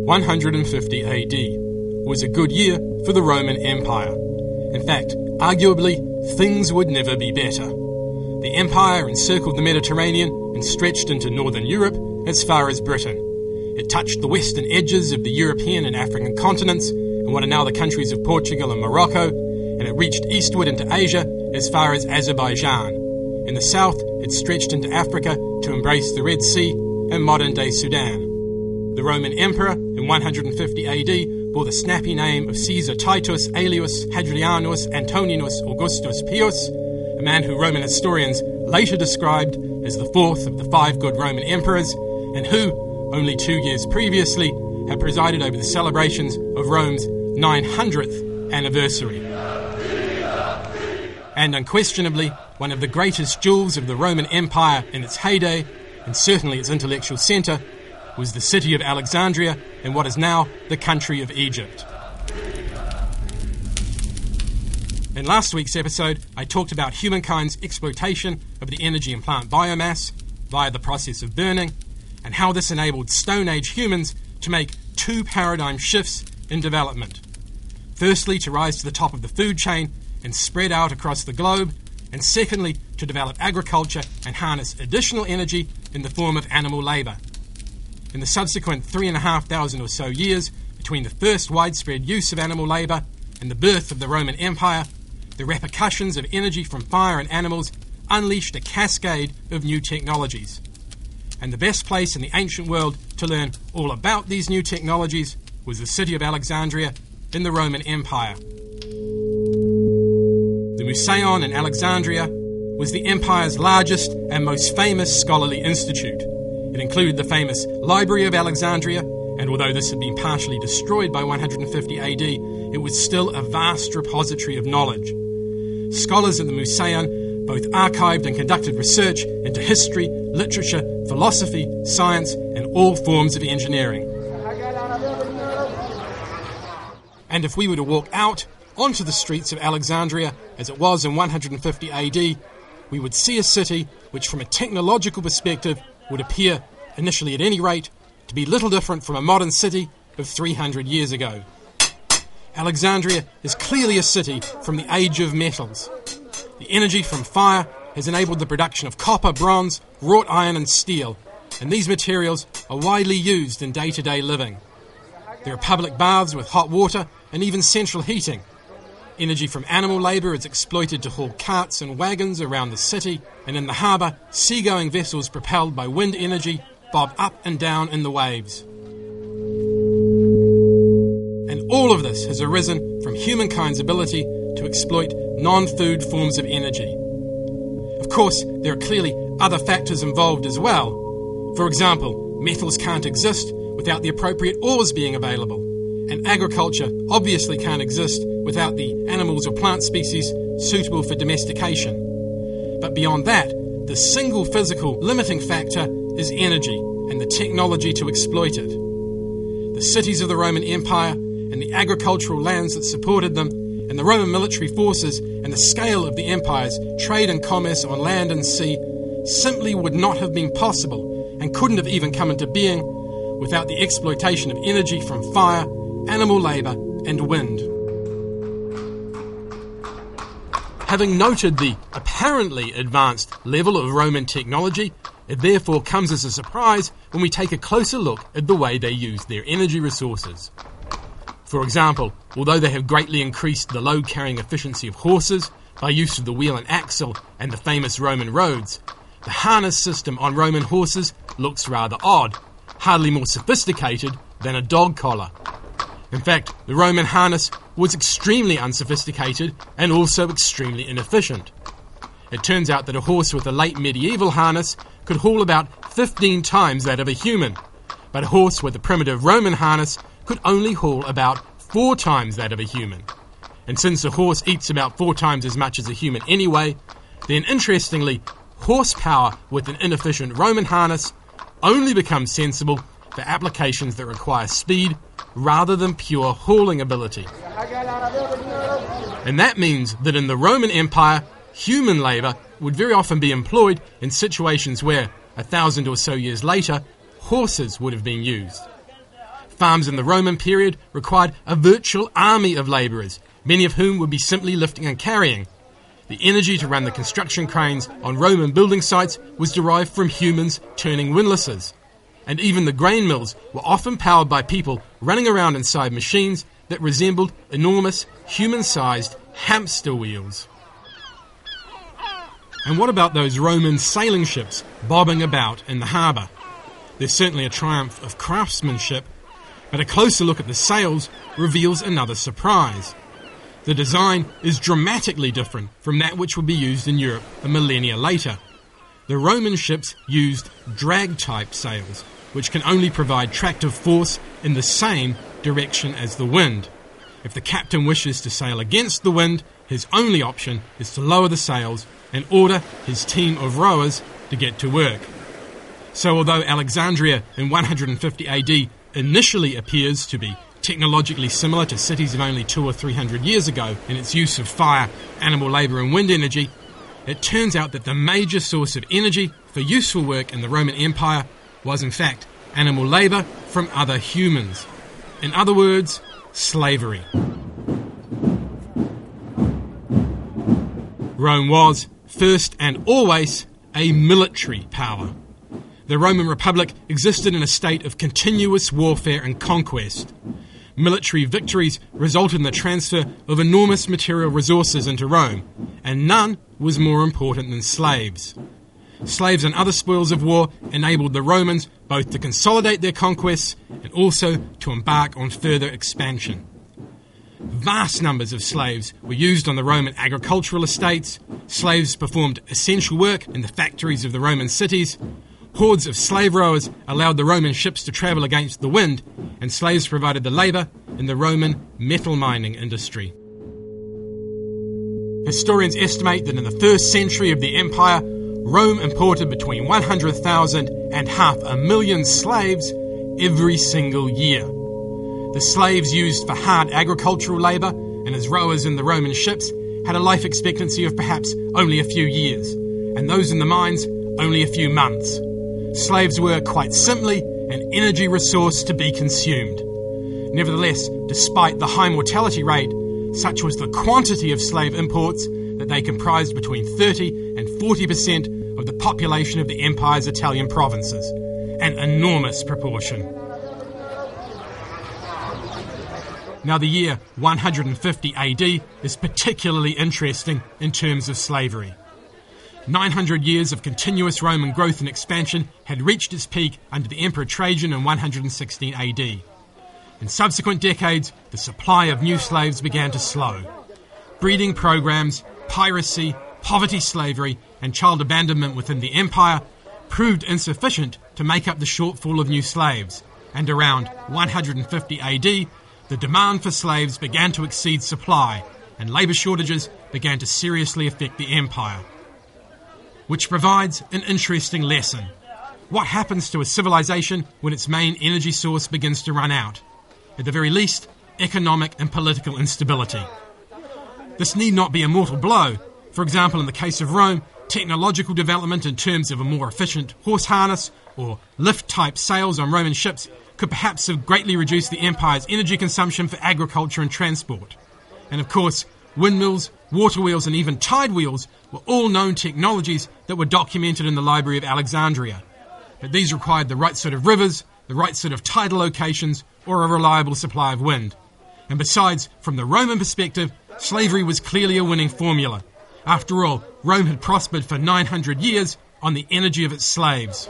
150 AD was a good year for the Roman Empire. In fact, arguably, things would never be better. The empire encircled the Mediterranean and stretched into northern Europe as far as Britain. It touched the western edges of the European and African continents in what are now the countries of Portugal and Morocco, and it reached eastward into Asia as far as Azerbaijan. In the south, it stretched into Africa to embrace the Red Sea and modern-day Sudan. The Roman emperor in 150 AD bore the snappy name of Caesar Titus Aelius Hadrianus Antoninus Augustus Pius, a man who Roman historians later described as the fourth of the 5 good Roman emperors, and who, only 2 years previously, had presided over the celebrations of Rome's 900th anniversary. And unquestionably, one of the greatest jewels of the Roman Empire in its heyday, and certainly its intellectual centre, was the city of Alexandria in what is now the country of Egypt. In last week's episode, I talked about humankind's exploitation of the energy in plant biomass via the process of burning, and how this enabled Stone Age humans to make 2 paradigm shifts in development. Firstly, to rise to the top of the food chain and spread out across the globe, and secondly, to develop agriculture and harness additional energy in the form of animal labour. In the subsequent 3,500 or so years between the first widespread use of animal labour and the birth of the Roman Empire, the repercussions of energy from fire and animals unleashed a cascade of new technologies. And the best place in the ancient world to learn all about these new technologies was the city of Alexandria in the Roman Empire. The Museion in Alexandria was the empire's largest and most famous scholarly institute. It included the famous Library of Alexandria, and although this had been partially destroyed by 150 AD, it was still a vast repository of knowledge. Scholars at the Museion both archived and conducted research into history, literature, philosophy, science, and all forms of engineering. And if we were to walk out onto the streets of Alexandria as it was in 150 AD, we would see a city which, from a technological perspective, would appear, initially at any rate, to be little different from a modern city of 300 years ago. Alexandria is clearly a city from the age of metals. The energy from fire has enabled the production of copper, bronze, wrought iron and steel, and these materials are widely used in day-to-day living. There are public baths with hot water and even central heating. Energy from animal labour is exploited to haul carts and wagons around the city, and in the harbour, seagoing vessels propelled by wind energy bob up and down in the waves. And all of this has arisen from humankind's ability to exploit non-food forms of energy. Of course, there are clearly other factors involved as well. For example, metals can't exist without the appropriate ores being available, and agriculture obviously can't exist without the animals or plant species suitable for domestication. But beyond that, the single physical limiting factor is energy and the technology to exploit it. The cities of the Roman Empire and the agricultural lands that supported them, and the Roman military forces and the scale of the empire's trade and commerce on land and sea simply would not have been possible and couldn't have even come into being without the exploitation of energy from fire, animal labour and wind. Having noted the apparently advanced level of Roman technology, it therefore comes as a surprise when we take a closer look at the way they used their energy resources. For example, although they have greatly increased the load-carrying efficiency of horses by use of the wheel and axle and the famous Roman roads, the harness system on Roman horses looks rather odd, hardly more sophisticated than a dog collar. In fact, the Roman harness was extremely unsophisticated and also extremely inefficient. It turns out that a horse with a late medieval harness could haul about 15 times that of a human, but a horse with a primitive Roman harness could only haul about 4 times that of a human. And since a horse eats about 4 times as much as a human anyway, then interestingly, horsepower with an inefficient Roman harness only becomes sensible for applications that require speed rather than pure hauling ability. And that means that in the Roman Empire, human labour would very often be employed in situations where, 1,000 or so years later, horses would have been used. Farms in the Roman period required a virtual army of labourers, many of whom would be simply lifting and carrying. The energy to run the construction cranes on Roman building sites was derived from humans turning windlasses. And even the grain mills were often powered by people running around inside machines that resembled enormous, human-sized hamster wheels. And what about those Roman sailing ships bobbing about in the harbour? There's certainly a triumph of craftsmanship, but a closer look at the sails reveals another surprise. The design is dramatically different from that which would be used in Europe a millennia later. The Roman ships used drag-type sails, which can only provide tractive force in the same direction as the wind. If the captain wishes to sail against the wind, his only option is to lower the sails and order his team of rowers to get to work. So although Alexandria in 150 AD initially appears to be technologically similar to cities of only 200 or 300 years ago in its use of fire, animal labour and wind energy, it turns out that the major source of energy for useful work in the Roman Empire was in fact animal labour from other humans. In other words, slavery. Rome was, first and always, a military power. The Roman Republic existed in a state of continuous warfare and conquest. Military victories resulted in the transfer of enormous material resources into Rome, and none was more important than slaves. Slaves and other spoils of war enabled the Romans both to consolidate their conquests and also to embark on further expansion. Vast numbers of slaves were used on the Roman agricultural estates. Slaves performed essential work in the factories of the Roman cities. Hordes of slave rowers allowed the Roman ships to travel against the wind, and slaves provided the labour in the Roman metal mining industry. Historians estimate that in the first century of the empire, Rome imported between 100,000 and 500,000 slaves every single year. The slaves used for hard agricultural labour and as rowers in the Roman ships had a life expectancy of perhaps only a few years, and those in the mines only a few months. Slaves were, quite simply, an energy resource to be consumed. Nevertheless, despite the high mortality rate, such was the quantity of slave imports that they comprised between 30 and 40% of the population of the empire's Italian provinces, an enormous proportion. Now, the year 150 AD is particularly interesting in terms of slavery. 900 years of continuous Roman growth and expansion had reached its peak under the Emperor Trajan in 116 AD. In subsequent decades, the supply of new slaves began to slow. Breeding programs, piracy, poverty slavery, and child abandonment within the empire proved insufficient to make up the shortfall of new slaves, and around 150 AD, the demand for slaves began to exceed supply, and labour shortages began to seriously affect the empire. Which provides an interesting lesson. What happens to a civilization when its main energy source begins to run out? At the very least, economic and political instability. This need not be a mortal blow. For example, in the case of Rome, technological development in terms of a more efficient horse harness or lift-type sails on Roman ships could perhaps have greatly reduced the empire's energy consumption for agriculture and transport. And of course, windmills, water wheels and even tide wheels were all known technologies that were documented in the Library of Alexandria. But these required the right sort of rivers, the right sort of tidal locations, or a reliable supply of wind. And besides, from the Roman perspective, slavery was clearly a winning formula. After all, Rome had prospered for 900 years on the energy of its slaves.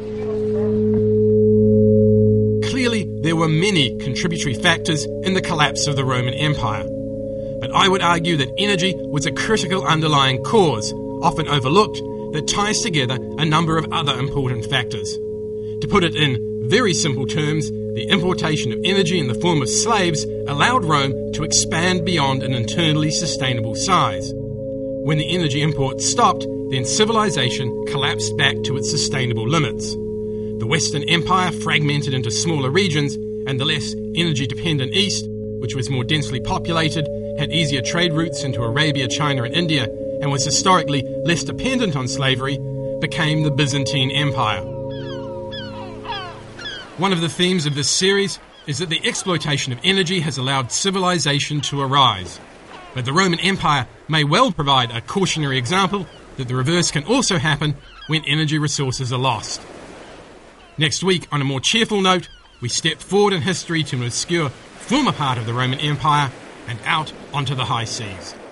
Clearly, there were many contributory factors in the collapse of the Roman Empire. But I would argue that energy was a critical underlying cause, often overlooked, that ties together a number of other important factors. To put it in very simple terms, the importation of energy in the form of slaves allowed Rome to expand beyond an internally sustainable size. When the energy imports stopped, then civilization collapsed back to its sustainable limits. The Western Empire fragmented into smaller regions, and the less energy-dependent East, which was more densely populated, had easier trade routes into Arabia, China and India, and was historically less dependent on slavery, became the Byzantine Empire. One of the themes of this series is that the exploitation of energy has allowed civilization to arise. But the Roman Empire may well provide a cautionary example that the reverse can also happen when energy resources are lost. Next week, on a more cheerful note, we step forward in history to an obscure former part of the Roman Empire and out onto the high seas.